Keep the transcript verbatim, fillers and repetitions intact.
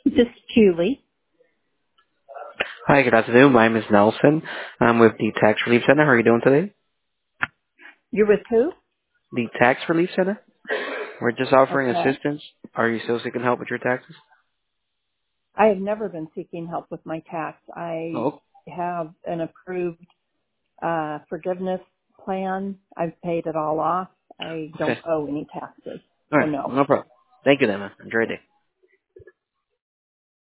This is Julie. Hi, good afternoon. My name is Nelson. I'm with the Tax Relief Center. How are you doing today? You're with who? The Tax Relief Center? We're just offering Okay. assistance. Are you still seeking help with your taxes? I have never been seeking help with my tax. I Oh, have an approved uh, forgiveness plan. I've paid it all off. I don't okay. owe any taxes. All So right. no. No problem. Thank you then, man. Enjoy your day.